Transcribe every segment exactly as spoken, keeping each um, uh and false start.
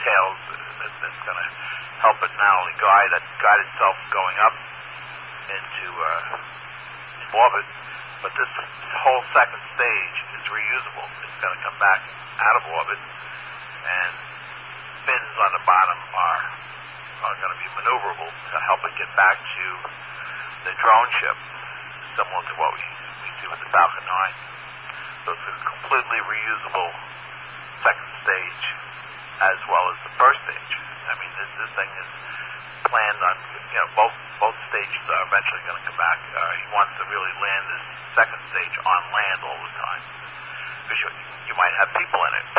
tails that, that's going to help it not only guide it, guide itself going up into uh, orbit, but this whole second stage is reusable. It's going to come back out of orbit, and fins on the bottom are are going to be maneuverable to help it get back to the drone ship, similar to what we, we see with the Falcon nine. So it's a completely reusable second stage as well as the first stage. I mean, this, this thing is planned on, you know, both both stages are eventually going to come back. Uh, he wants to really land this second stage on land all the time, because you, you might have people in it.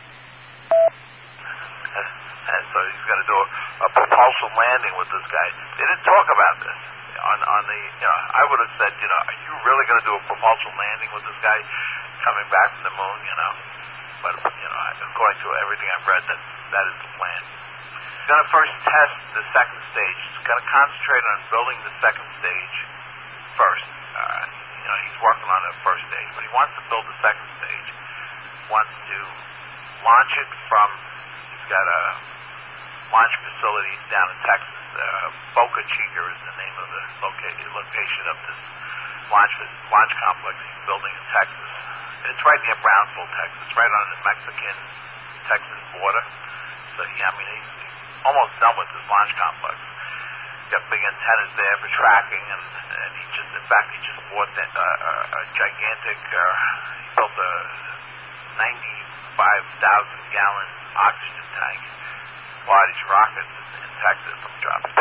And so he's going to do a, a propulsion landing with this guy. They didn't talk about this on on the. You know, I would have said, you know, are you really going to do a propulsion landing with this guy coming back from the moon? You know, but you know, according to everything I've read, that that is the plan. He's going to first test the second stage. He's going to concentrate on building the second stage first. Uh, you know, he's working on the first stage, but he wants to build the second stage. He wants to launch it from. He's got a launch facility down in Texas. Uh, Boca Chica is the name of the loca- location of this launch launch complex he's building in Texas. It's right near Brownsville, Texas, right on the Mexican-Texas border. So, yeah, I mean, he's, he's almost done with this launch complex. He's got big antennas there for tracking, and, and he just, in fact, he just bought a, a, a gigantic, uh, he built a ninety-five thousand gallon oxygen tank to fly these rockets in, in Texas from dropping.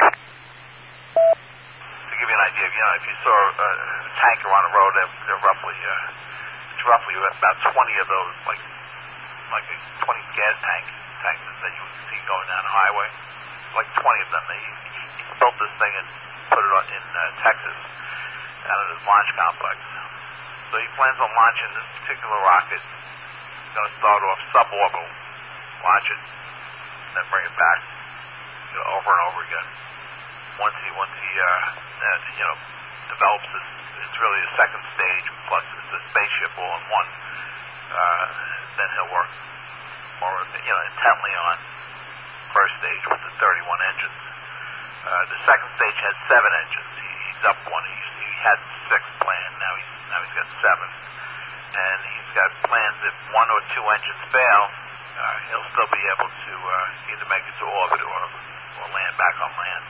To give you an idea, you know, if you saw a, a tanker on the road, they're, they're roughly, uh, it's roughly about twenty of those, like, like a twenty gas tank tankers that you would see going down the highway. Like twenty of them. He, he built this thing and put it on, in uh, Texas out of this launch complex. So he plans on launching this particular rocket. He's going to start off suborbital, launch it, then bring it back, you know, over and over again. Once he, once he, uh, uh, you know, develops this, it's really a second stage plus it's a spaceship all in one. Uh, then he'll work more, you know, intently on first stage with the thirty-one engines. Uh, the second stage has seven engines. He, he's up one. He, he had six planned. Now he's now he's got seven, and he's got plans if one or two engines fail, uh, he'll still be able to uh, either make it to orbit or or land back on land.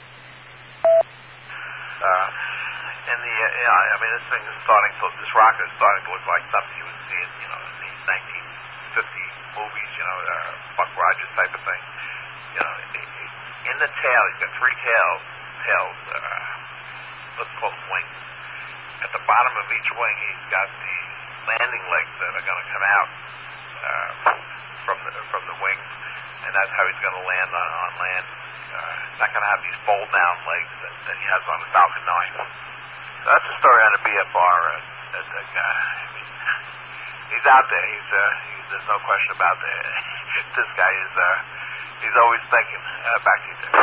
Uh, and the uh, you know, I mean, this thing is starting to this rocket is starting to look like something you would see in you know in these nineteen fifty movies, you know, uh, Buck Rogers type of thing. You know, in the tail, he's got three tails, tails, uh, let's call them wings. At the bottom of each wing, he's got the landing legs that are going to come out uh, from the from the wings, and that's how he's going to land on, on land. Uh, he's not going to have these fold-down legs that, that he has on the Falcon nine. So that's the story on the B F R. Uh, that, that guy, I mean, he's out there. He's, uh, he's there's no question about that. This guy is. Uh, He's always thinking. Uh, back to you there.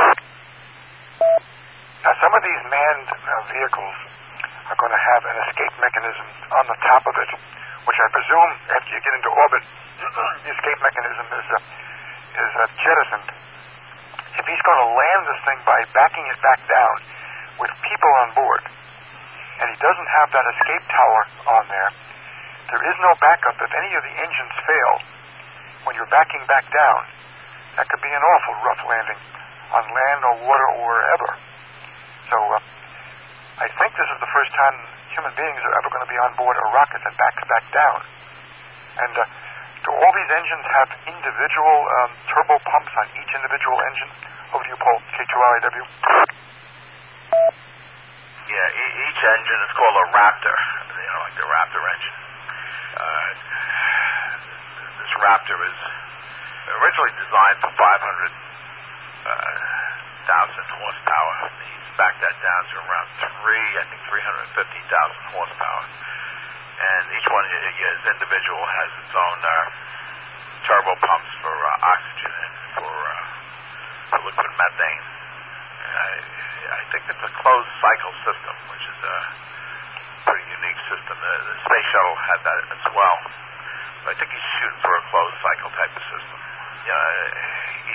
Now, some of these manned uh, vehicles are going to have an escape mechanism on the top of it, which I presume after you get into orbit, the escape mechanism is uh, is uh, jettisoned. If he's going to land this thing by backing it back down with people on board, and he doesn't have that escape tower on there, there is no backup. If any of the engines fail when you're backing back down, that could be an awful rough landing on land or water or wherever. So uh, I think this is the first time human beings are ever going to be on board a rocket that backs back down. And uh, do all these engines have individual um, turbo pumps on each individual engine? Over to you, Paul, K two R A W. Yeah, e- each engine is called a Raptor, you know, like the Raptor engine. Uh, this Raptor is originally designed for five hundred thousand uh, horsepower. He's backed that down to around three, I think three hundred fifty thousand horsepower. And each one is individual, has its own uh, turbo pumps for uh, oxygen and for, uh, for liquid methane. I, I think it's a closed cycle system, which is a pretty unique system. The, the Space Shuttle had that as well. But I think he's shooting for a closed cycle type of system. You know,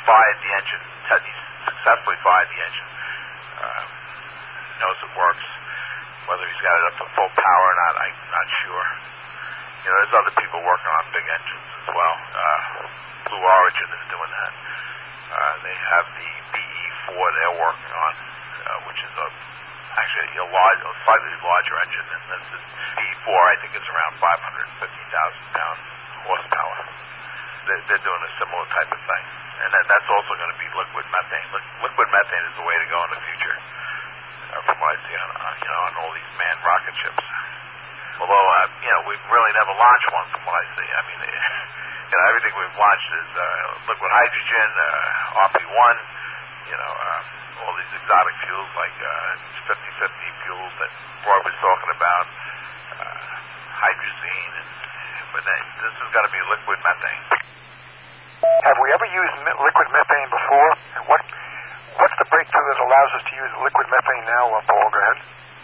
fired the engine. He successfully fired the engine. Uh, knows it works. Whether he's got it up to full power or not, I'm not sure. You know, there's other people working on big engines as well. Uh, Blue Origin is doing that. Uh, they have the B E four they're working on, uh, which is a actually a, large, a slightly larger engine than this. Is B E four, I think, is around five hundred fifty thousand pound horsepower. They're, they're doing a similar type of thing. And that, that's also going to be liquid methane. Liquid methane is the way to go in the future, uh, from what I see on, uh, you know, on all these manned rocket ships. Although, uh, you know, we've really never launched one from what I see. I mean, you know, everything we've launched is uh, liquid hydrogen, uh, R P one, you know, uh, all these exotic fuels like uh, fifty-fifty fuels that Roy was talking about, uh, hydrazine, and, but then, this is going to be liquid methane. Have we ever used liquid methane before? And what what's the breakthrough that allows us to use liquid methane now? Uh, Paul, go ahead.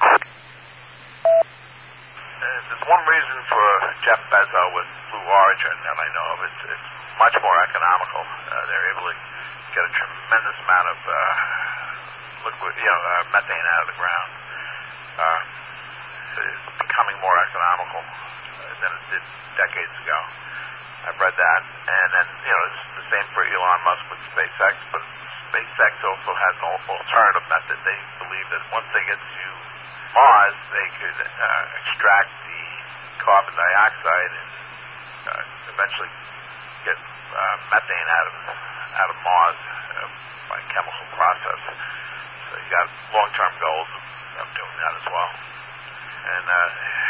Uh, there's one reason for Jeff Bezos with Blue Origin that I know of. It's, it's much more economical. Uh, they're able to get a tremendous amount of uh, liquid, you know, uh, methane out of the ground. Uh, it's becoming more economical uh, than it did decades ago. I've read that. And then, you know, it's the same for Elon Musk with SpaceX, but SpaceX also has an alternative method. They believe that once they get to Mars, they could uh, extract the carbon dioxide and uh, eventually get uh, methane out of out of Mars uh, by chemical process. So you got long-term goals of, of doing that as well. And uh,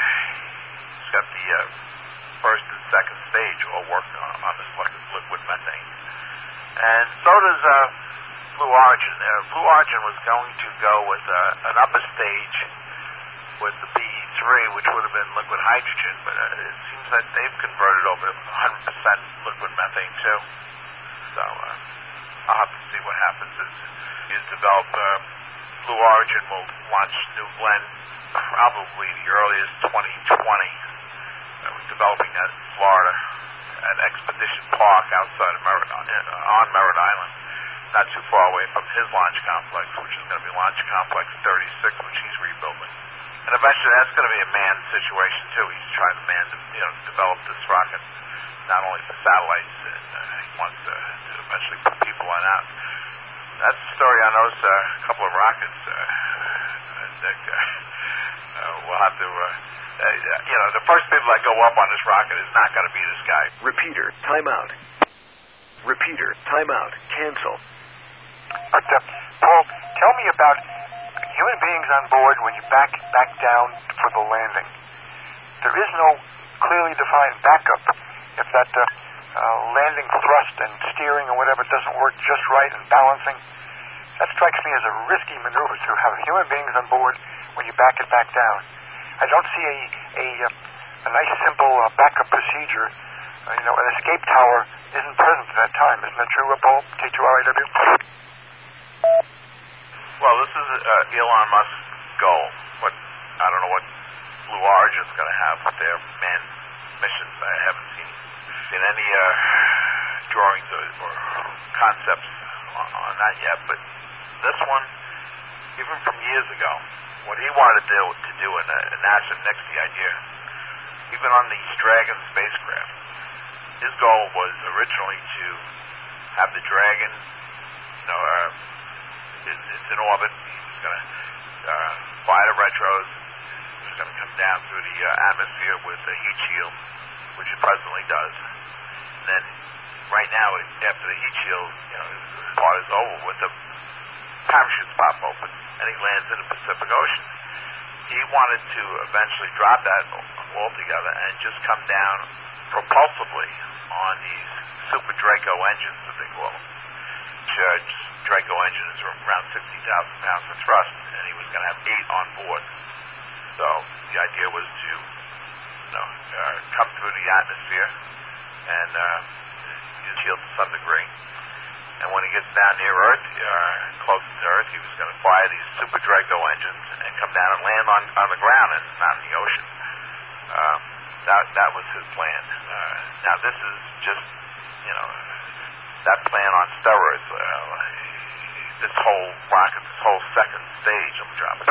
it's got the uh, first and second stage all working on, on this liquid, liquid methane. And so does uh, Blue Origin. Uh, Blue Origin was going to go with uh, an upper stage with the B E three, which would have been liquid hydrogen, but uh, it seems that they've converted over one hundred percent liquid methane too. So uh, I'll have to see what happens as you develop. Uh, Blue Origin will launch New Glenn probably the earliest twenty twenty. Uh, we're developing that in Florida at Expedition Park outside of Merritt, uh, on Merritt Island, not too far away from his launch complex, which is going to be Launch Complex thirty-six, which he's rebuilding. And eventually that's going to be a manned situation too. He's trying to man, you know, develop this rocket not only for satellites, and uh, he wants to, to eventually put people on out. That's the story on those uh, couple of rockets, uh, Nick. Uh, uh, we'll have to, uh, uh, you know, the first people that go up on this rocket is not going to be this guy. Repeater, timeout. Repeater, timeout. Cancel. But, uh, Paul, tell me about human beings on board when you back back down for the landing. There is no clearly defined backup if that uh, uh, landing thrust and steering or whatever doesn't work just right and balancing. That strikes me as a risky maneuver to have human beings on board when you back it back down. I don't see a a, a nice simple uh, backup procedure. Uh, you know, an escape tower isn't present at that time. Isn't that true, Paul? K two R A W? Well, this is uh, Elon Musk's goal. What I don't know what Blue Origin's going to have with their manned missions. I haven't seen seen any uh, drawings or, or concepts on, on that yet. But this one, even from years ago, what he wanted to do, to do and uh, NASA nixed the idea. Even on these Dragon spacecraft, his goal was originally to have the Dragon, you know, uh, it, it's in orbit. He was going to uh, fly the retros. He was going to come down through the uh, atmosphere with a heat shield, which it presently does. And then, right now, after the heat shield, you know, part is over with, the parachutes pop open, and he lands in the Pacific Ocean. He wanted to eventually drop that altogether and just come down propulsively on these Super Draco engines, as they call them. Which, uh, Draco engine is around sixty thousand pounds of thrust, and he was going to have eight on board. So the idea was to, you know, uh, come through the atmosphere and uh, use shield to some degree. And when he gets down near Earth, uh, close to Earth, he was going to fire these Super Draco engines and come down and land on, on the ground and not in the ocean. Um, that that was his plan. Uh, now this is just, you know, that plan on steroids. Uh, this whole rocket, this whole second stage of dropping,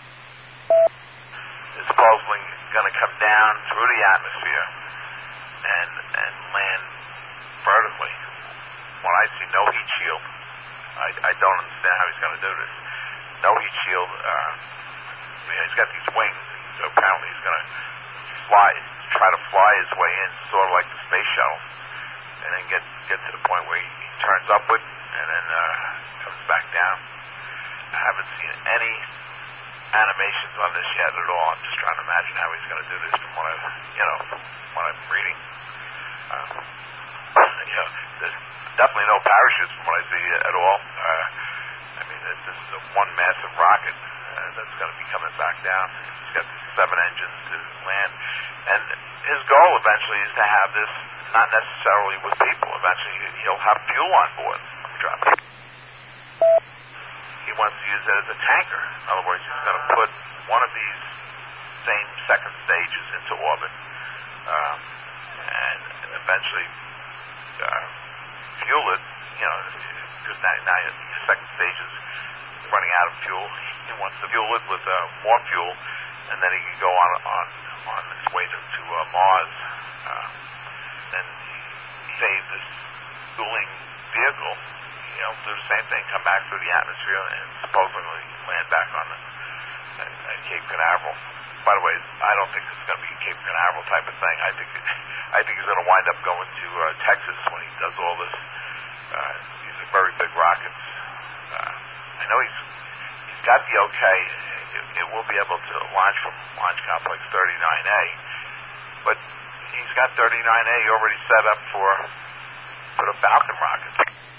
is supposedly going to come down through the atmosphere and and land vertically. When I see no heat shield, I, I don't understand how he's going to do this. No heat shield. Uh, he's got these wings, so apparently he's going to fly, try to fly his way in, sort of like the space shuttle, and then get get to the point where he, he turns upward and then uh, comes back down. I haven't seen any animations on this yet at all. I'm just trying to imagine how he's going to do this from what I've, you know, what I'm reading. Uh, you know, there's definitely no parachutes from what I see at all. Uh, I mean, this is a one massive rocket uh, that's going to be coming back down. He's got seven engines to land, and his goal eventually is to have this not necessarily with people. Eventually, he'll have fuel on board. Drop it. He wants to use it as a tanker. In other words, he's going to put one of these same second stages into orbit, um, and eventually uh, fuel it. You know, because now, now your second stage is running out of fuel. He wants to fuel it with uh, more fuel, and then he can go on on on his way to, to uh, Mars. Uh, and save this dueling vehicle. You know, do the same thing, come back through the atmosphere, and supposedly land back on the at, at Cape Canaveral. By the way, I don't think it's going to be a Cape Canaveral type of thing. I think it, I think he's going to wind up going to uh, Texas when he does all this. Uh, these are very big rockets. Uh, I know he's he's got the okay. It, it will be able to launch from Launch Complex thirty-nine A, but he's got thirty-nine A already set up for for the Falcon rocket.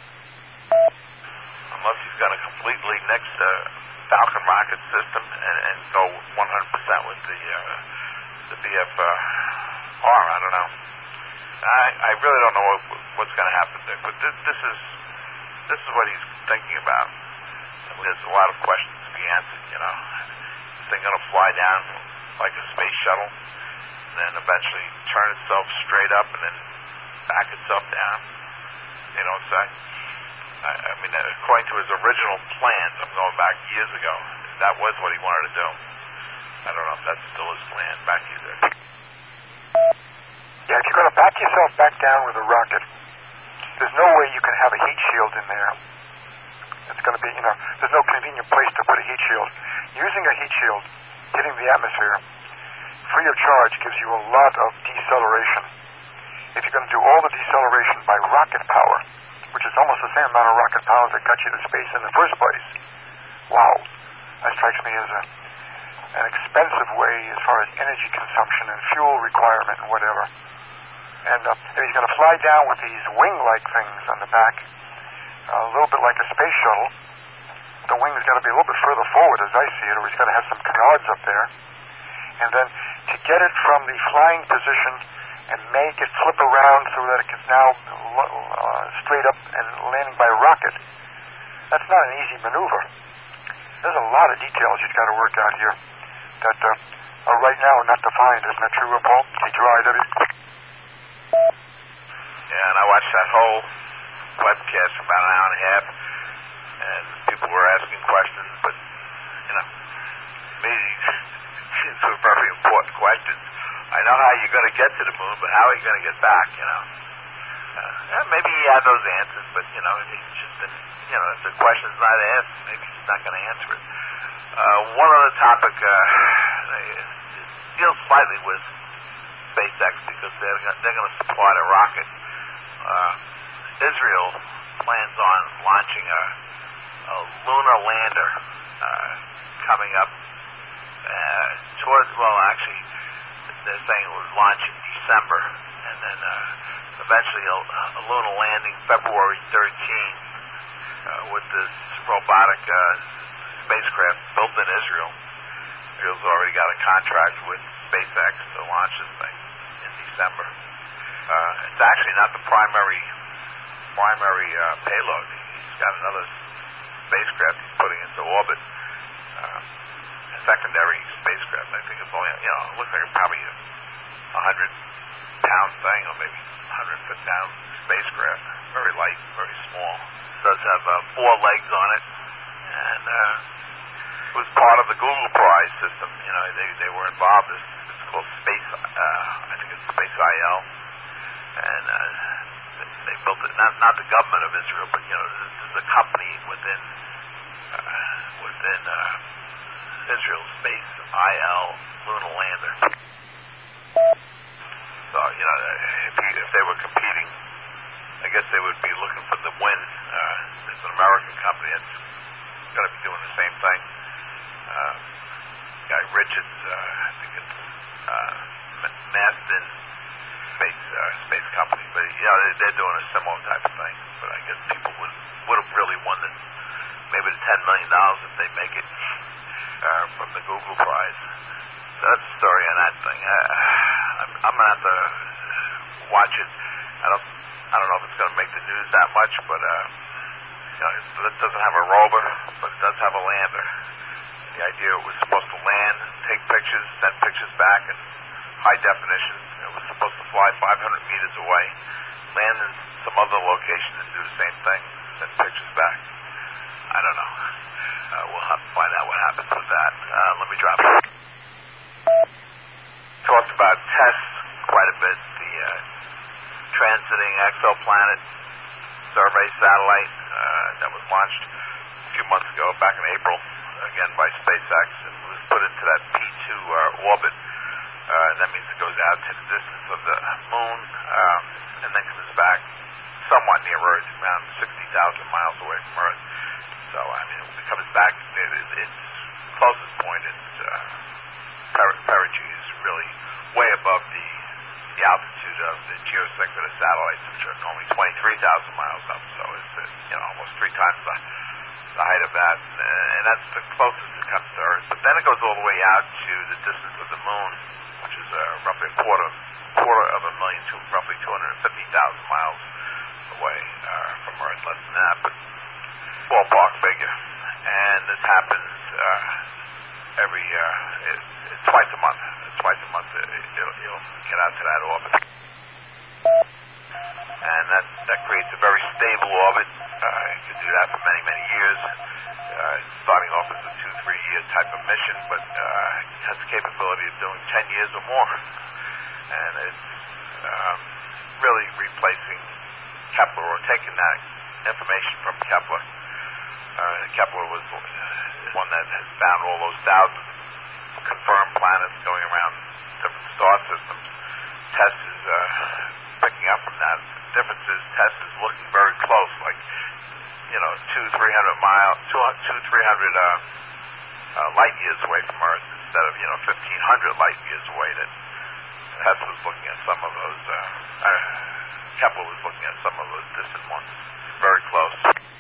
Unless he's going to completely nix the Falcon rocket system and, and go one hundred percent with the uh, the B F R, I don't know. I, I really don't know what, what's going to happen there. But this, this is this is what he's thinking about. There's a lot of questions to be answered. You know, is this thing going to fly down like a space shuttle, and then eventually turn itself straight up and then back itself down? You know what I'm saying? I, I mean, according to his original plans, I'm going back years ago, that was what he wanted to do. I don't know if that's still his plan. Back to you there. Yeah, if you're going to back yourself back down with a rocket, there's no way you can have a heat shield in there. It's going to be, you know, there's no convenient place to put a heat shield. Using a heat shield, hitting the atmosphere, free of charge, gives you a lot of deceleration. If you're going to do all the deceleration by rocket power, which is almost the same amount of rocket power that got you to space in the first place, wow, that strikes me as a, an expensive way as far as energy consumption and fuel requirement and whatever. And uh, if he's going to fly down with these wing-like things on the back, uh, a little bit like a space shuttle, the wings got to be a little bit further forward, as I see it, or he's got to have some canards up there. And then to get it from the flying position and make it flip around so that it gets now uh, straight up and landing by rocket, that's not an easy maneuver. There's a lot of details you've got to work out here that uh, are right now not defined. Isn't that true, Paul? T two I W? Yeah, and I watched that whole webcast for about an hour and a half, and people were asking questions, but, you know, me, these were very important questions. I know how you're going to get to the moon, but how are you going to get back, you know? Uh, yeah, maybe he had those answers, but, you know, he's just been, you know, if the question's not asked, maybe he's not going to answer it. Uh, one other topic uh, it deals slightly with SpaceX because they're, they're going to supply a rocket. Uh, Israel plans on launching a, a lunar lander uh, coming up uh, towards, well, actually, they're saying it would launch in December, and then uh, eventually a, a lunar landing February thirteenth uh, with this robotic uh, spacecraft built in Israel. Israel's already got a contract with SpaceX to launch this thing in December. Uh, it's actually not the primary primary uh, payload. He's got another spacecraft he's putting into orbit. Uh, a secondary spacecraft. I think it's only, you know, it looks like it's probably a hundred pound thing, or maybe a hundred fifty pound spacecraft. very light, very small. It does have uh, four legs on it, and uh, it was part of the Google Prize system. You know, they they were involved. It's, it's called Space. Uh, I think it's Space I L, and uh, they built it. Not not the government of Israel, but you know, this is a company within uh, within uh, Israel. Space I L lunar lander. So you know, if, you, if they were competing, I guess they would be looking for the win. Uh, it's an American company that's going to be doing the same thing. Uh, guy Richards, uh, I think it's uh, Maston Space uh, Space Company, but yeah, they, they're doing a similar type of thing. But I guess people would would have really won the maybe the ten million dollars if they make it uh, from the Google Prize. So that's the story on that thing. I, I'm, I'm gonna have to watch it. I don't I don't know if it's gonna make the news that much, but uh, you know, it doesn't have a rover, but it does have a lander. The idea it was supposed to land, take pictures, send pictures back in high definition. It was supposed to fly five hundred meters away, land in some other location and do the same thing, send pictures back. I don't know. Uh, we'll have to find out what happens with that. Uh, let me drop it. Talked about tests quite a bit. The uh, transiting exoplanet survey satellite uh, that was launched a few months ago, back in April, again by SpaceX, and was put into that P two uh, orbit. Uh, that means it goes out to the distance of the moon, um, and then comes back somewhat near Earth, around sixty thousand miles away from Earth. So, I mean, when it comes back, it, it, its closest point is uh, per- perigee is really way above the, the altitude of the geosynchronous satellites, which are only twenty-three thousand miles up. So it's uh, you know almost three times the the height of that, and that's the closest it comes to Earth. But then it goes all the way out to the distance of the moon, which is uh, roughly a quarter, quarter of a million to roughly two hundred fifty thousand miles away uh, from Earth, less than that, but ballpark figure. And this happens uh, every uh, it, it, twice a month. Twice a month, it, it'll, it'll get out to that orbit, and that that creates a very stable orbit. Uh, it can do that for many, many years, uh, starting off as a two, three-year type of mission, but uh, it has the capability of doing ten years or more. And it's um, really replacing Kepler, or taking that information from Kepler. Uh, Kepler was one that has found all those thousands of confirmed planets going around different star systems. TESS is uh, picking up from that. The difference is TESS is looking very close, like you know, two, three hundred miles, two, two, three hundred uh, uh, light years away from Earth, instead of you know, fifteen hundred light years away. That TESS was looking at some of those. Uh, uh, Kepler was looking at some of those distant ones, very close,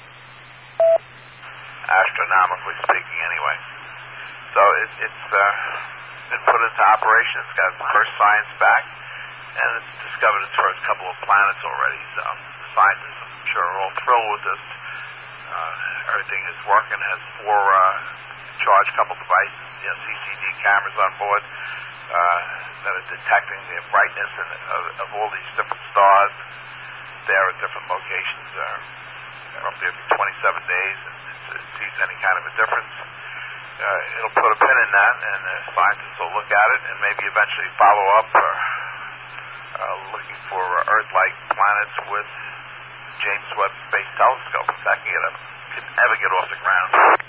astronomically speaking, anyway. So it, it's uh, been put into operation. It's got its first science back, and it's discovered its first couple of planets already. So the scientists, I'm sure, are all thrilled with this. Uh, everything is working. Has four uh, charge couple devices, you know, C C D cameras on board uh, that are detecting the brightness and, of, of all these different stars. There at different locations, uh, roughly every twenty-seven days, and it sees any kind of a difference. Uh, it'll put a pin in that, and uh, scientists will look at it and maybe eventually follow up, or uh, looking for uh, Earth-like planets with James Webb Space Telescope, if that can, get up, can ever get off the ground.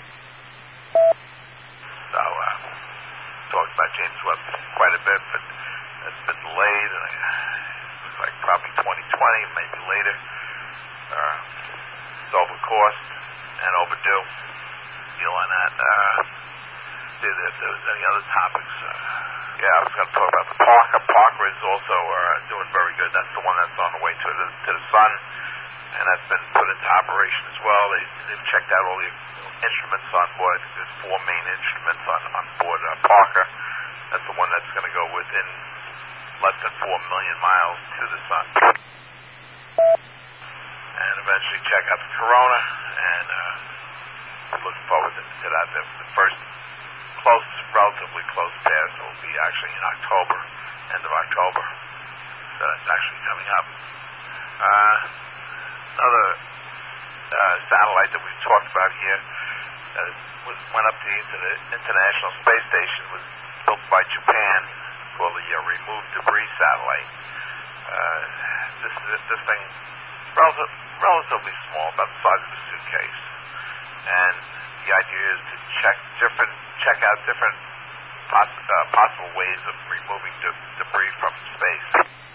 So, uh, talked about James Webb quite a bit, but it's been delayed, and it looks like probably twenty twenty, maybe later. Uh, it's over cost and overdue. Deal on that. Uh, see if there was any other topics. Uh, yeah, I was going to talk about the Parker. Parker is also uh, doing very good. That's the one that's on the way to the, to the sun, and that's been put into operation as well. They, they've checked out all the instruments on board. There's four main instruments on, on board uh, Parker. That's the one that's going to go within less than four million miles to the sun. And eventually check out the corona, and uh, we're looking forward to, to that. The, the first close, relatively close pass will be actually in October, end of October. So that's actually coming up. Uh, another uh, satellite that we've talked about here uh, was, went up to the inter- International Space Station, was built by Japan, called the uh, Removed Debris Satellite. Uh, this, this, this thing is relative, relatively small, about the size of a suitcase. And the idea is to check different, check out different poss- uh, possible ways of removing de- debris from space.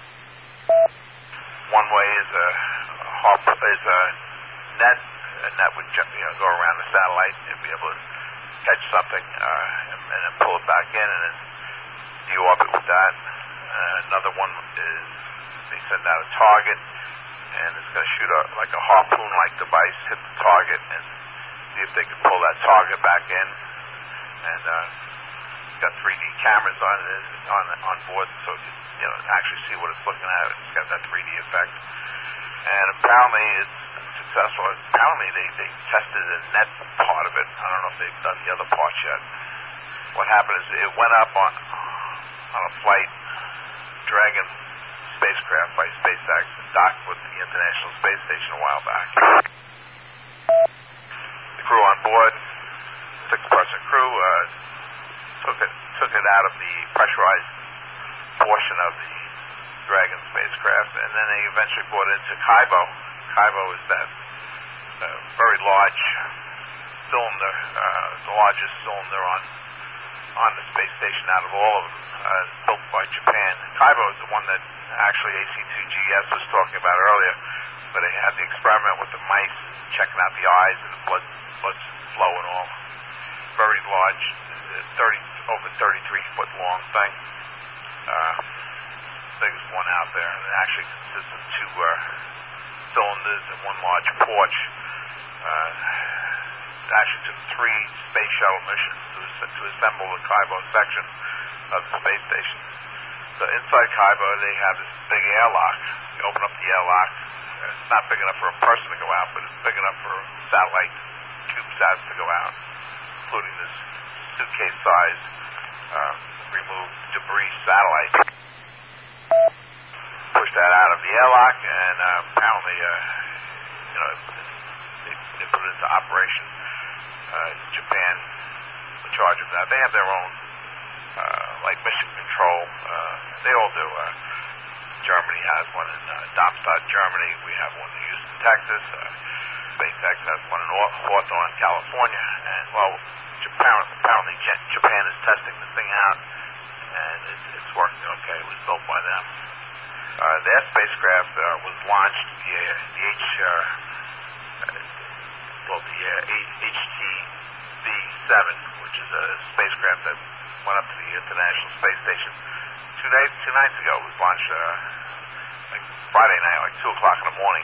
One way is a, a harp, is a net. A net would ju- you know, go around the satellite and be able to catch something uh, and, and then pull it back in and then deorbit with that. Uh, another one is they send out a target and it's going to shoot a, like a harpoon-like device, hit the target and see if they can pull that target back in. And uh, it's got three D cameras on it on on board, so you, you know actually see what it's looking at. It's got that three D effect. And apparently it's successful. Apparently they, they tested the net part of it. I don't know if they've done the other parts yet. What happened is it went up on on a flight, Dragon spacecraft by SpaceX, docked with the International Space Station a while back. The crew on board, six-person crew, uh, took it took it out of the pressurized portion of the Dragon spacecraft, and then they eventually brought it into Kaibo. Kaibo is that uh, very large cylinder, uh, the largest cylinder on on the space station out of all of them, uh, built by Japan. Kaibo is the one that actually A C two G S was talking about earlier, but they had the experiment with the mice, checking out the eyes and the blood, blood flow and all. Very large, thirty over thirty-three foot long thing. Uh, biggest one out there, and it actually consists of two uh, cylinders and one large porch. Uh, it actually took three space shuttle missions to, to assemble the Kaibo section of the space station. So inside Kaibo, they have this big airlock. You open up the airlock. It's not big enough for a person to go out, but it's big enough for satellite CubeSats to go out, including this suitcase-sized uh, removed debris satellite. Push that out of the airlock, and uh, apparently, uh, you know, they, they put it into operation. Uh, Japan in charge of that. They have their own, uh, like mission control. Uh, they all do. Uh, Germany has one in uh, Darmstadt, Germany. We have one in Houston, Texas. Uh, SpaceX has one in Hawthorne, California. And well, Japan, apparently Japan is testing the thing out, and it's, it's working okay. It was built by them. Uh, their spacecraft uh, was launched, the, the H, uh, well, the uh, H T V seven, which is a spacecraft that went up to the International Space Station two days, two nights ago. It was launched uh, like Friday night, like two o'clock in the morning,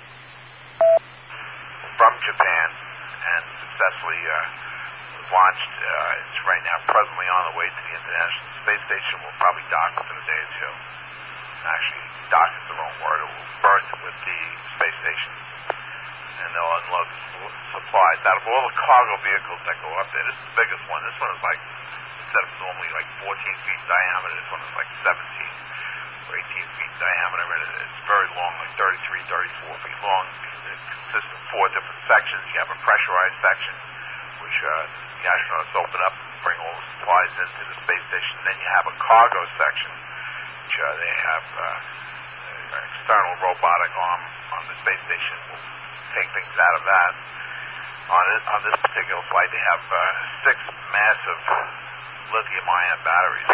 from Japan, and successfully uh, was launched. Uh, it's right now presently on the way to the International Space Station. Will probably dock within a day or two. Actually, dock is the wrong word. It will berth with the space station, and they'll unload the supplies. Out of all the cargo vehicles that go up there, this is the biggest one. This one is like, instead of normally like fourteen feet diameter, this one is like seventeen or eighteen feet diameter. It's very long, like thirty-three, thirty-four feet long. It consists of four different sections. You have a pressurized section, which uh, the astronauts open up and bring all the supplies into the space station. Then you have a cargo section, which uh, they have uh, an external robotic arm on the space station. Will take things out of that. On it, on this particular flight, they have uh, six massive lithium-ion batteries.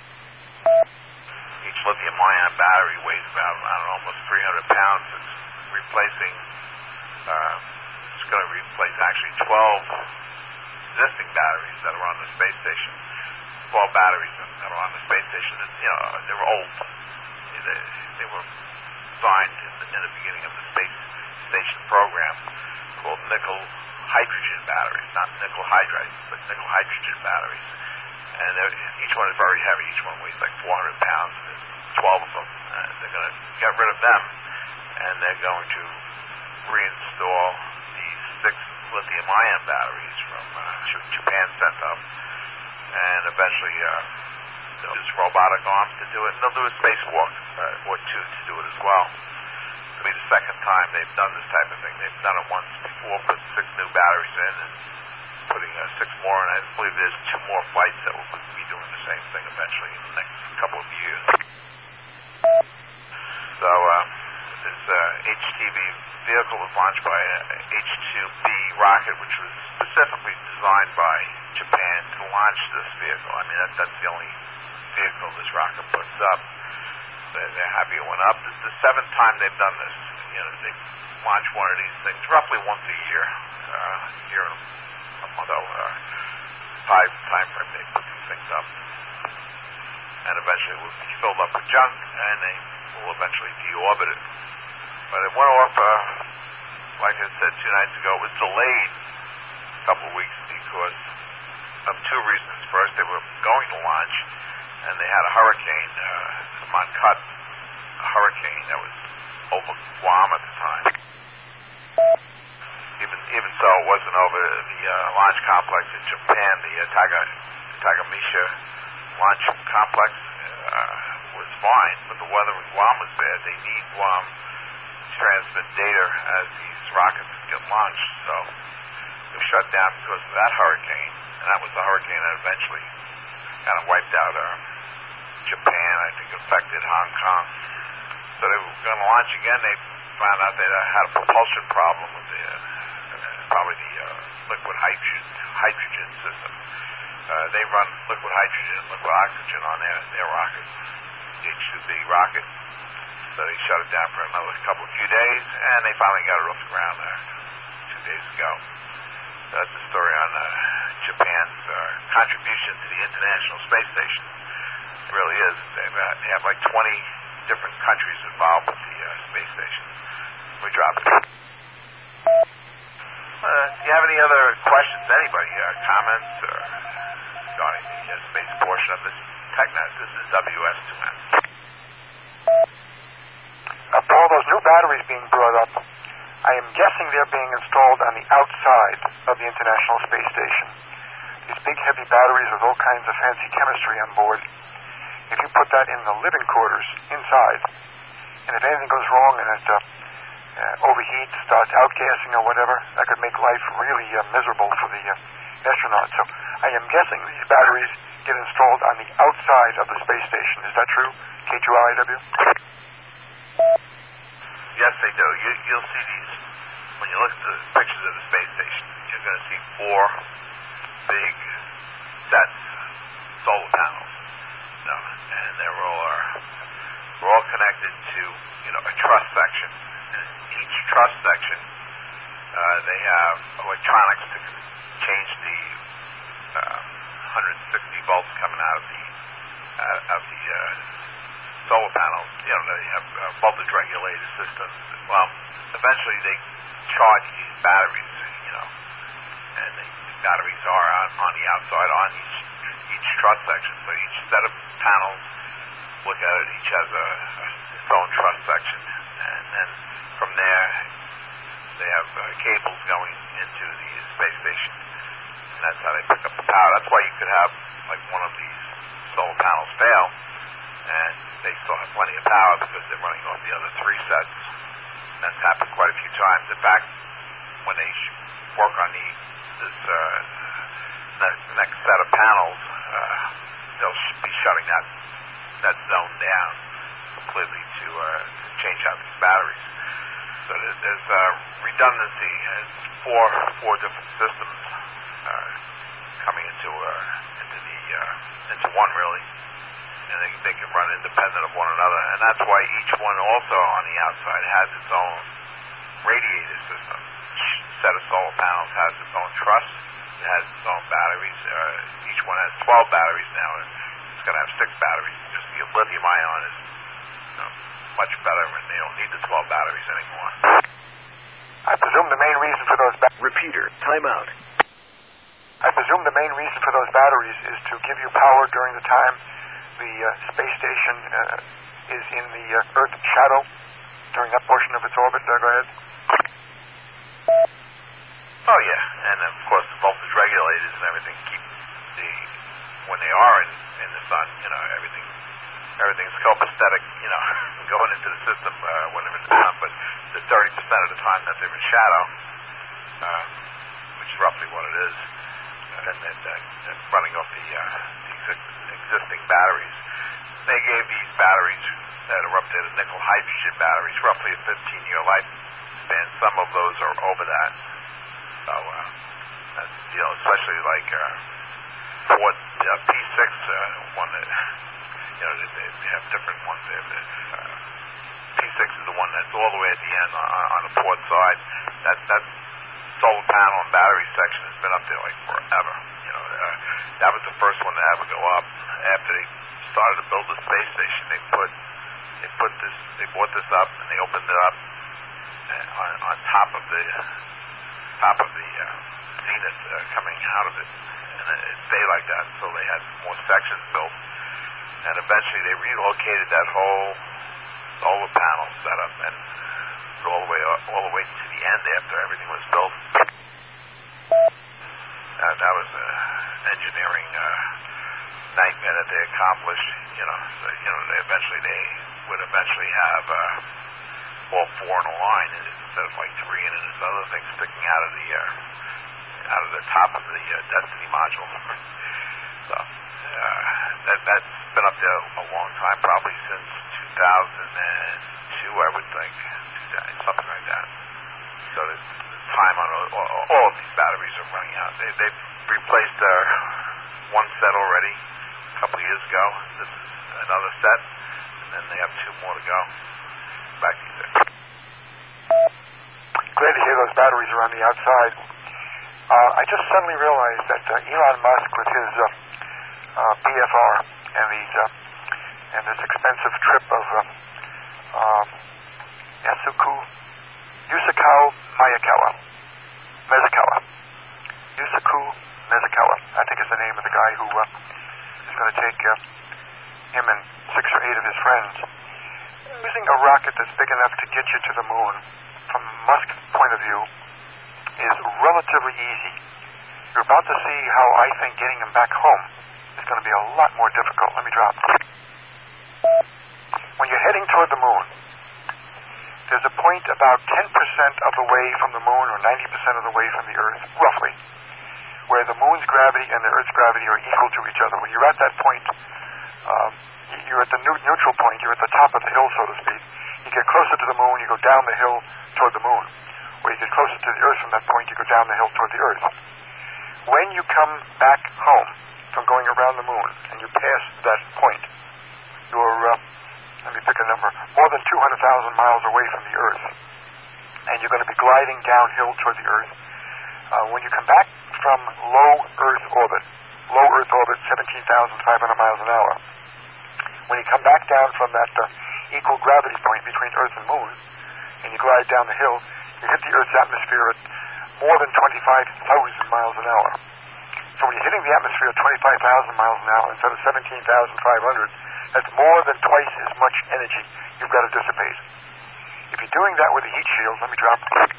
Each lithium-ion battery weighs about, I don't know, almost three hundred pounds. It's replacing, uh, it's going to replace actually twelve existing batteries that are on the space station. twelve batteries that are on the space station. You know, they were old. They, they were designed in the, in the beginning of the space station program, called nickel hydrogen batteries, not nickel hydride, but nickel hydrogen batteries. And each one is very heavy. Each one weighs like four hundred pounds. There's twelve of them. Uh, they're going to get rid of them, and they're going to reinstall these six lithium-ion batteries from uh, Japan sent up, and eventually uh, they'll use robotic arms to do it, and they'll do a spacewalk uh, or two to do it as well. to be the second time they've done this type of thing. They've done it once before, put six new batteries in, and putting uh, six more, and I believe there's two more flights that will be doing the same thing eventually in the next couple of years. So uh, this uh, H T V vehicle was launched by a H two B rocket, which was specifically designed by Japan to launch this vehicle. I mean, that, that's the only vehicle this rocket puts up. They're, they're happy it went up. This is the seventh time they've done this. You know, they launch one of these things roughly once a year, uh, year and a month, uh, five time frame they put these things up. And eventually it will be filled up with junk, and they will eventually deorbit it. But it went off, uh, like I said two nights ago, it was delayed a couple of weeks because of two reasons. First, they were going to launch, and they had a hurricane, uh, the Moncut, a hurricane that was over Guam at the time. Even even so, it wasn't over the uh, launch complex in Japan, the uh, Taga, Tagamisha launch complex uh, was fine, but the weather in Guam was bad. They need Guam to transmit data as these rockets get launched, so it was shut down because of that hurricane, and that was the hurricane that eventually kind of wiped out uh, Japan, I think affected Hong Kong. So they were going to launch again. They found out they had a propulsion problem with the, uh, probably the uh, liquid hydrogen, hydrogen system. Uh, they run liquid hydrogen and liquid oxygen on their, their rocket, the H two B rocket. So they shut it down for another couple of few days, and they finally got it off the ground uh, two days ago. So that's the story on uh, Japan's uh, contribution to the International Space Station. It really is. They've, uh, they have like twenty different countries involved with the uh, space station. We dropped it. Uh, do you have any other questions? Anybody? Uh, comments or regarding the uh, space portion of this TechNet? This is W S two N. Uh, Paul, those new batteries being brought up, I am guessing they're being installed on the outside of the International Space Station. These big, heavy batteries with all kinds of fancy chemistry on board. If you put that in the living quarters inside, and if anything goes wrong and it uh, uh, overheats, starts outgassing or whatever, that could make life really uh, miserable for the uh, astronauts. So I am guessing these batteries get installed on the outside of the space station. Is that true? K two L I W? Yes, they do. You, you'll see these, when you look at the pictures of the space station, you're going to see four big sets, solar panels. You know, and they're all, are, they're all connected to, you know, a truss section. And each truss section, uh, they have electronics to change the uh, one hundred sixty volts coming out of the, uh, of the, uh, solar panels. You know, they have uh, voltage regulated systems. Well, eventually they charge these batteries, you know, and the batteries are on, on the outside on each each truss section. So each set of panels, look at it, each has a, a its own truss section, and then from there they have uh, cables going into the space station, and that's how they pick up the power. That's why you could have like one of these solar panels fail, and they still have plenty of power because they're running off the other three sets. And that's happened quite a few times. In fact, when they sh- work on the this uh, next, next set of panels, uh, they'll sh- be shutting that that zone down completely to, uh, to change out these batteries. So there's, there's uh, redundancy. It's four four different systems uh, coming into uh, into the uh, into one really. And they, they can run independent of one another. And that's why each one also on the outside has its own radiator system. Each set of solar panels has its own truss. It has its own batteries. Uh, each one has twelve batteries now. And it's going to have six batteries. Just the lithium ion is you know, much better, and they don't need the twelve batteries anymore. I presume the main reason for those ba- Repeater, timeout. I presume the main reason for those batteries is to give you power during the time the uh, space station uh, is in the uh, Earth's shadow during that portion of its orbit. Uh, go ahead. Oh yeah, and of course the voltage regulators and everything keep the when they are in, in the sun, you know, everything everything's copacetic, you know, going into the system uh, whenever it's down, but the thirty percent of the time that they're in shadow, uh, which is roughly what it is, and, and, uh, and running off the, uh, the exi- existing batteries. They gave these batteries that are updated nickel hydrogen batteries roughly a fifteen-year lifespan. Some of those are over that. So, uh, that's, you know, especially like uh, Ford uh, P six, uh, one that, you know, they, they have different ones there. Uh, P six is the one that's all the way at the end on, on the port side. That that solar panel and battery section has been up there like forever. You know, uh, that was the first one to ever go up. After they started to build the space station, they put they put this they bought this up and they opened it up on, on top of the top of the uh, zenith uh, coming out of it, and it stayed like that until they had more sections built, and eventually they relocated that whole solar panel setup and all the way all the way to the end after everything was built. Uh, that was an engineering uh, nightmare that they accomplished. You know, so, you know, they eventually they would eventually have uh, all four in a line instead of like three, and there's other things sticking out of the uh, out of the top of the uh, Destiny module. So uh, that that's been up there a long time, probably since two thousand two, I would think, something like that. So the time on all, all of these batteries are running out. They they've replaced their one set already a couple of years ago. This is another set, and then they have two more to go. Back to you there. Great to hear those batteries are on the outside. Uh, I just suddenly realized that uh, Elon Musk, with his uh, uh, B F R and these uh, and this expensive trip of uh, um, Yasuku, Yusukao Mayakawa, Mezukawa, Yusaku Mezukawa, I think is the name of the guy who uh, is going to take uh, him and six or eight of his friends. Using a rocket that's big enough to get you to the moon, from Musk's point of view, is relatively easy. You're about to see how I think getting him back home is going to be a lot more difficult. Let me drop. When you're heading toward the moon, there's a point about ten percent of the way from the moon or ninety percent of the way from the Earth, roughly, where the moon's gravity and the Earth's gravity are equal to each other. When you're at that point, um, you're at the new, neutral point, you're at the top of the hill, so to speak. You get closer to the moon, you go down the hill toward the moon. Or you get closer to the Earth from that point, you go down the hill toward the Earth. When you come back home from going around the moon and you pass that point, you're, uh, let me pick a number, more than two hundred thousand miles away from the Earth. And you're going to be gliding downhill toward the Earth. Uh, when you come back from low Earth orbit, low Earth orbit, seventeen thousand five hundred miles an hour, when you come back down from that uh, equal gravity point between Earth and Moon, and you glide down the hill, you hit the Earth's atmosphere at more than twenty-five thousand miles an hour. So when you're hitting the atmosphere at twenty-five thousand miles an hour instead of seventeen thousand five hundred, that's more than twice as much energy you've got to dissipate. If you're doing that with a heat shield, let me drop.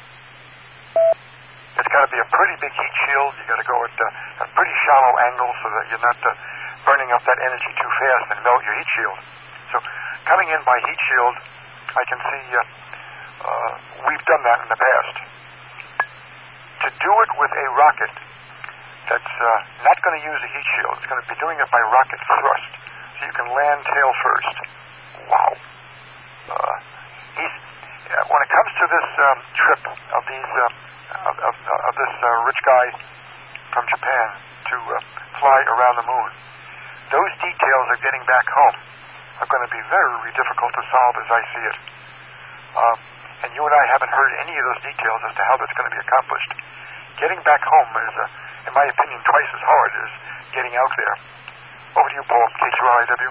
It's got to be a pretty big heat shield. You've got to go at uh, a pretty shallow angle so that you're not uh, burning up that energy too fast and melt your heat shield. So coming in by heat shield, I can see uh, uh, we've done that in the past. To do it with a rocket that's uh, not going to use a heat shield, it's going to be doing it by rocket thrust, so you can land tail first. Wow. Uh, he's, uh, when it comes to this um, trip of these uh, of, of, of this uh, rich guy from Japan to uh, fly around the moon, those details of getting back home are going to be very difficult to solve as I see it. Um, and you and I haven't heard any of those details as to how that's going to be accomplished. Getting back home is, uh, in my opinion, twice as hard as getting out there. Over to you, Paul, K Q R I W.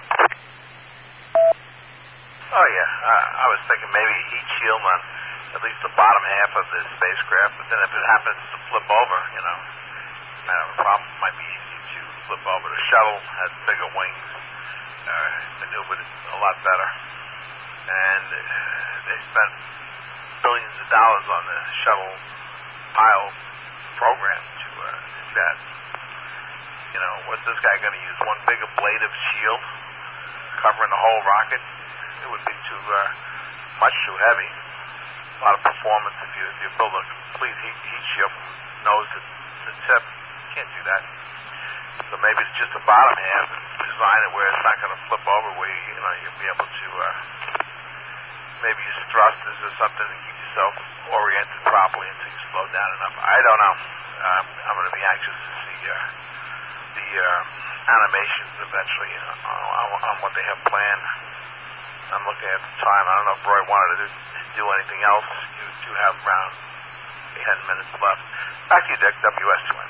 Oh, yeah. Uh, I was thinking maybe a heat shield on at least the bottom half of the spacecraft, but then if it happens to flip over, you know, not have a problem. It might be easy to flip over. The shuttle has bigger wings, uh, maneuvered a lot better, and uh, they spent billions of dollars on the shuttle pile program to uh, do that. You know, what's this guy going to use? One big ablative shield? covering the whole rocket, it would be too uh, much too heavy. A lot of performance if you if you build a complete heat, heat shield from nose to, to tip. You can't do that. So maybe it's just the bottom half. Design it where it's not going to flip over, where you, you know you'll be able to uh, maybe use thrusters or something to keep yourself oriented properly until you slow down enough. I don't know. Um, I'm going to be anxious to see uh, the uh, animations eventually uh, on, on what they have planned. I'm looking at the time. I don't know if Roy wanted to do, do anything else. You do have around ten minutes left. Back to you, Dick. W S two N.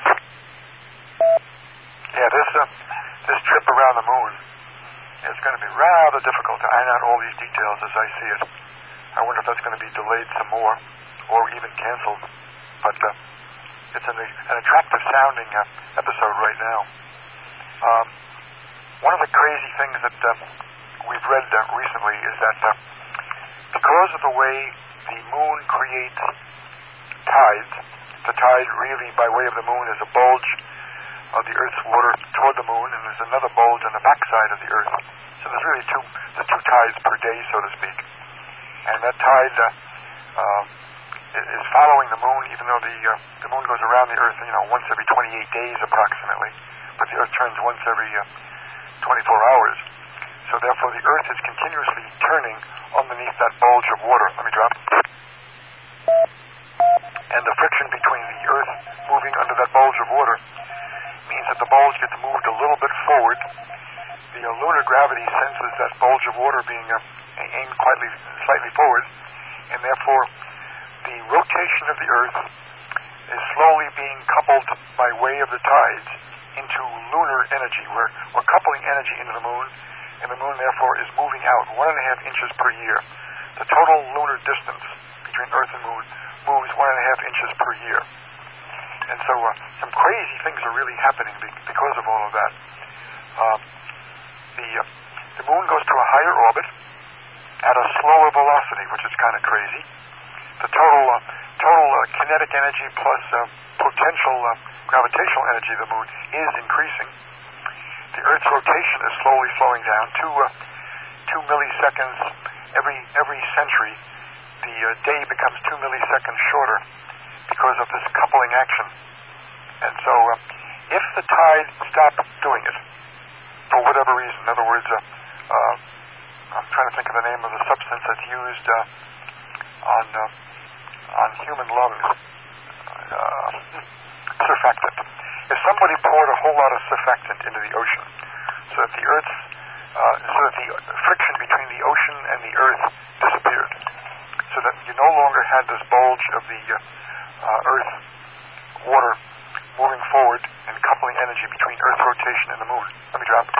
Yeah, this uh, this trip around the moon is going to be rather difficult to iron out all these details as I see it. I wonder if that's going to be delayed some more or even canceled. But uh, it's an, an attractive sounding uh, episode right now. Um, one of the crazy things that uh, we've read uh, recently is that uh, because of the way the moon creates tides, the tide really by way of the moon is a bulge of the Earth's water toward the moon, and there's another bulge on the backside of the Earth. So there's really two, the two tides per day, so to speak. And that tide uh, uh, is following the moon, even though the uh, the moon goes around the Earth, you know, once every twenty-eight days approximately, but the Earth turns once every uh, twenty-four hours. So therefore, the Earth is continuously turning underneath that bulge of water. Let me drop. And the friction between the Earth moving under that bulge of water means that the bulge gets moved a little bit forward. The uh, lunar gravity senses that bulge of water being uh, aimed slightly, slightly forward, and therefore the rotation of the Earth is slowly being coupled by way of the tides into lunar energy. We're, we're coupling energy into the moon, and the moon therefore is moving out one and a half inches per year. The total lunar distance between Earth and moon moves one and a half inches per year. And so uh, some crazy things are really happening be- because of all of that. Uh, the, uh, the moon goes to a higher orbit at a slower velocity, which is kind of crazy. The total uh, total uh, kinetic energy plus uh, potential uh, gravitational energy of the moon is increasing. The Earth's rotation is slowly slowing down. Two uh, two milliseconds every every century, the uh, day becomes two milliseconds shorter because of this coupling action. And so uh, if the tide stopped doing it, for whatever reason, in other words, uh, uh, I'm trying to think of the name of the substance that's used uh, on uh, on human lungs, uh, surfactant. If somebody poured a whole lot of surfactant into the ocean so that the Earth's, uh, so that the friction between the ocean and the Earth disappeared, so that you no longer had this bulge of the uh, uh, Earth water moving forward and coupling energy between Earth rotation and the moon. Let me drop it.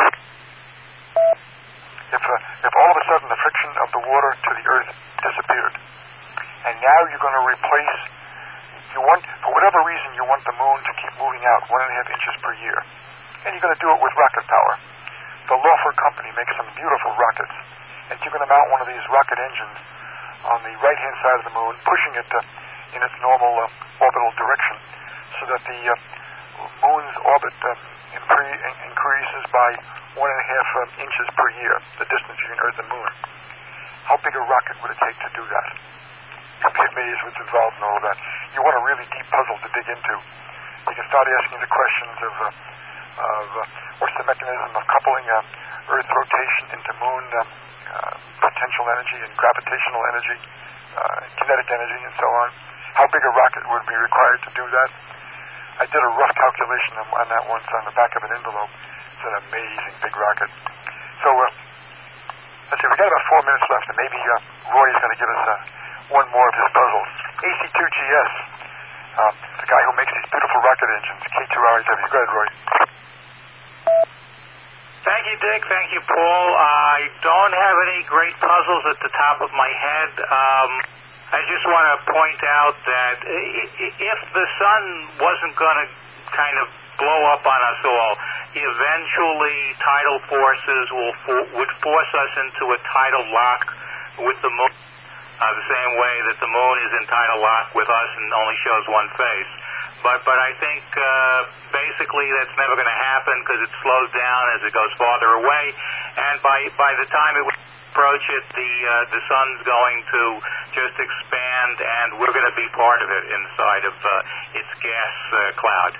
If, uh, if all of a sudden the friction of the water to the Earth disappeared, and now you're going to replace, you want, for whatever reason, you want the moon to keep moving out one and a half inches per year, and you're going to do it with rocket power. The Laufer company makes some beautiful rockets, and you're going to mount one of these rocket engines on the right-hand side of the moon, pushing it uh, in its normal uh, orbital direction, so that the uh, moon's orbit uh, impre- increases by one and a half uh, inches per year, the distance between Earth and moon. How big a rocket would it take to do that? You'd be amazed what's involved in all of that. You want a really deep puzzle to dig into. You can start asking the questions of, uh, of uh, what's the mechanism of coupling uh, Earth rotation into moon uh, uh, potential energy and gravitational energy, uh, kinetic energy, and so on. How big a rocket would be required to do that? I did a rough calculation on, on that once on the back of an envelope. It's an amazing big rocket. So, uh, let's see, we've got about four minutes left, and maybe uh, Roy is going to give us uh, one more of his puzzles. A C two G S, uh, the guy who makes these beautiful rocket engines, K two R W. Go ahead, Roy. Thank you, Dick. Thank you, Paul. I don't have any great puzzles at the top of my head. Um, I just want to point out that if the sun wasn't going to kind of blow up on us all, eventually tidal forces will for, would force us into a tidal lock with the moon, uh, the same way that the moon is in tidal lock with us and only shows one face. But but I think uh, basically that's never going to happen because it slows down as it goes farther away, and by by the time it would approach it, the uh, the sun's going to just expand, and we're going to be part of it inside of uh, its gas uh, cloud.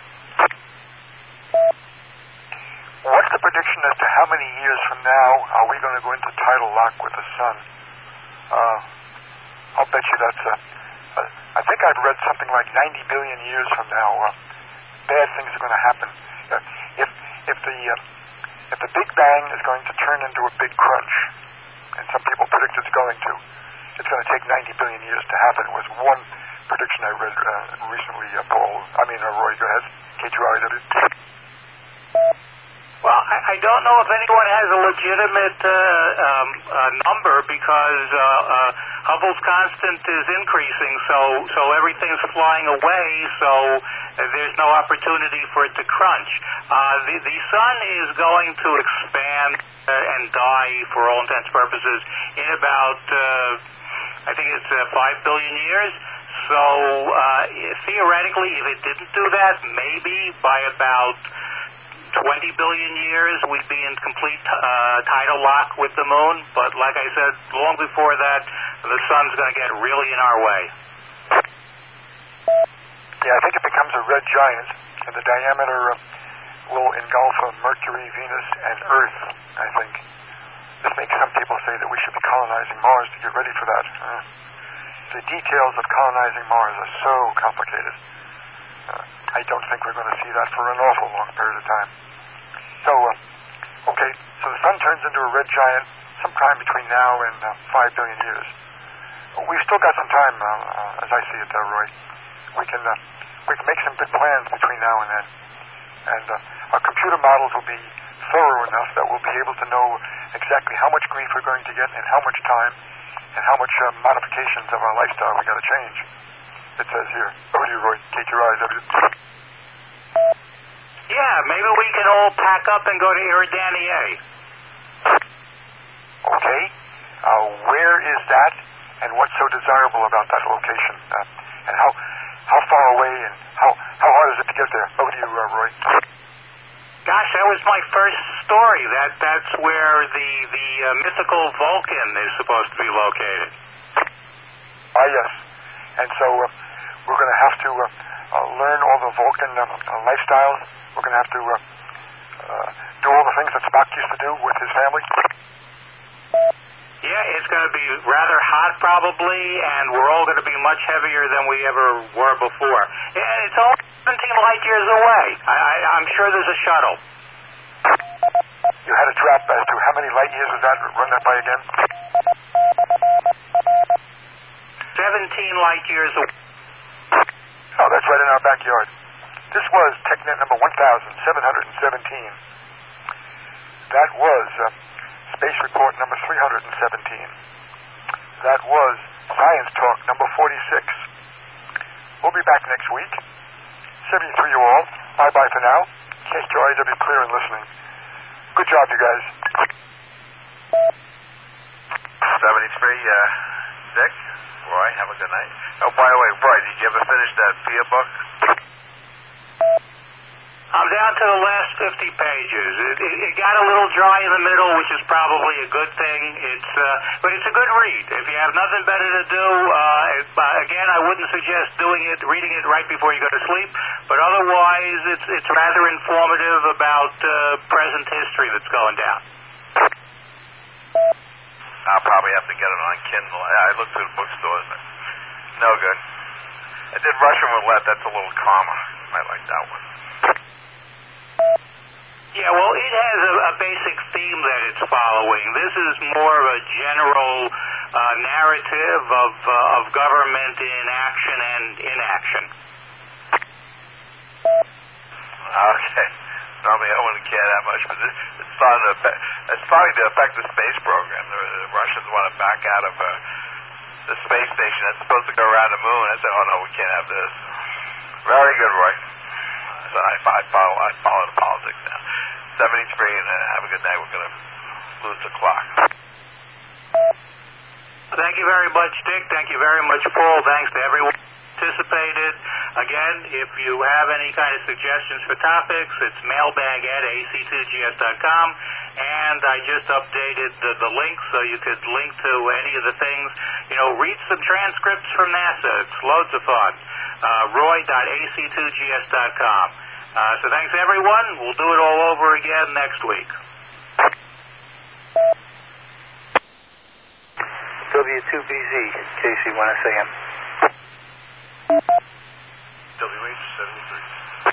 What's the prediction as to how many years from now are we going to go into tidal lock with the sun? Uh, I'll bet you that's a, a, I think I've read something like ninety billion years from now. Uh, bad things are going to happen. Uh, if if the uh, if the Big Bang is going to turn into a big crunch, and some people predict it's going to, it's going to take ninety billion years to happen. It was one prediction I read uh, recently. Uh, Paul, I mean uh, Roy, go ahead. K two R W. Well, I, I don't know if anyone has a legitimate uh, um, uh, number because uh, uh, Hubble's constant is increasing, so so everything's flying away, so uh, there's no opportunity for it to crunch. Uh, the, the sun is going to expand uh, and die, for all intents and purposes, in about, uh, I think it's uh, five billion years. So uh, theoretically, if it didn't do that, maybe by about twenty billion years we'd be in complete uh, tidal lock with the moon, but like I said, long before that, the sun's going to get really in our way. Yeah, I think it becomes a red giant, and the diameter uh, will engulf uh, Mercury, Venus, and Earth, I think. This makes some people say that we should be colonizing Mars to get ready for that. Uh, the details of colonizing Mars are so complicated. Uh, I don't think we're going to see that for an awful long period of time. So, uh, okay, so the sun turns into a red giant sometime between now and uh, five billion years. We've still got some time, uh, uh, as I see it, uh, Roy. We can uh, we can make some good plans between now and then, and uh, our computer models will be thorough enough that we'll be able to know exactly how much grief we're going to get and how much time and how much uh, modifications of our lifestyle we got to change. It says here. Over to you, Roy. K two R W. Yeah, maybe we can all pack up and go to Eridanier. Okay. Uh, where is that, and what's so desirable about that location? Uh, and how how far away and how how hard is it to get there? Over to you, uh, Roy. Gosh, that was my first story. That that's where the the uh, mythical Vulcan is supposed to be located. Ah, yes. And so uh, we're going to have to uh, uh, learn all the Vulcan um, uh, lifestyles. We're going to have to uh, uh, do all the things that Spock used to do with his family. Yeah, it's going to be rather hot probably, and we're all going to be much heavier than we ever were before. And it's only seventeen light years away. I, I, I'm sure there's a shuttle. You had a drop as to how many light years was that? Run that by again. seventeen light years away. Oh, that's right in our backyard. This was TechNet number one thousand seven hundred seventeen. That was uh, Space Report number three hundred seventeen. That was Science Talk number forty-six. We'll be back next week. seventy-three you all. Bye-bye for now. K two R W clear and listening. Good job, you guys. seventy-three, uh, Dick? Roy, have a good night. Oh, by the way, Roy, did you ever finish that P I A book? I'm down to the last fifty pages. It, it, it got a little dry in the middle, which is probably a good thing. It's, uh, but it's a good read. If you have nothing better to do, uh, if, uh, again, I wouldn't suggest doing it, reading it right before you go to sleep. But otherwise, it's it's rather informative about uh, present history that's going down. I'll probably have to get it on Kindle. I looked through the bookstores, but no good. I did Russian Roulette. That's a little calmer. You might like that one. Yeah, well, it has a, a basic theme that it's following. This is more of a general uh, narrative of uh, of government in action and inaction. Okay. Normally I wouldn't care that much, but this, it's starting to affect, it's starting to affect the space program. The, the Russians want to back out of uh, the space station that's supposed to go around the moon. I said, oh no, we can't have this. Very good, Roy. So I, I follow I follow the politics now. seventy-three, and uh, have a good night. We're going to lose the clock. Thank you very much, Dick. Thank you very much, Paul. Thanks to everyone participated. Again, if you have any kind of suggestions for topics, it's mailbag at A C two G S dot com. And I just updated the, the link so you could link to any of the things. You know, read some transcripts from NASA. It's loads of fun. Uh, roy dot A C two G S dot com. Uh, so thanks, everyone. We'll do it all over again next week. W two B Z, K C one S A M. W H seventy-three.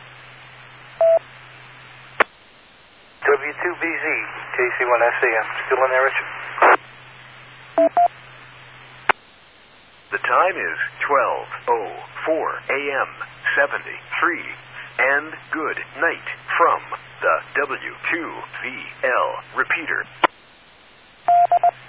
W two B Z, K C one S A M. Still in there, Richard? The time is twelve oh four A M seventy-three. And good night from the W two V L repeater.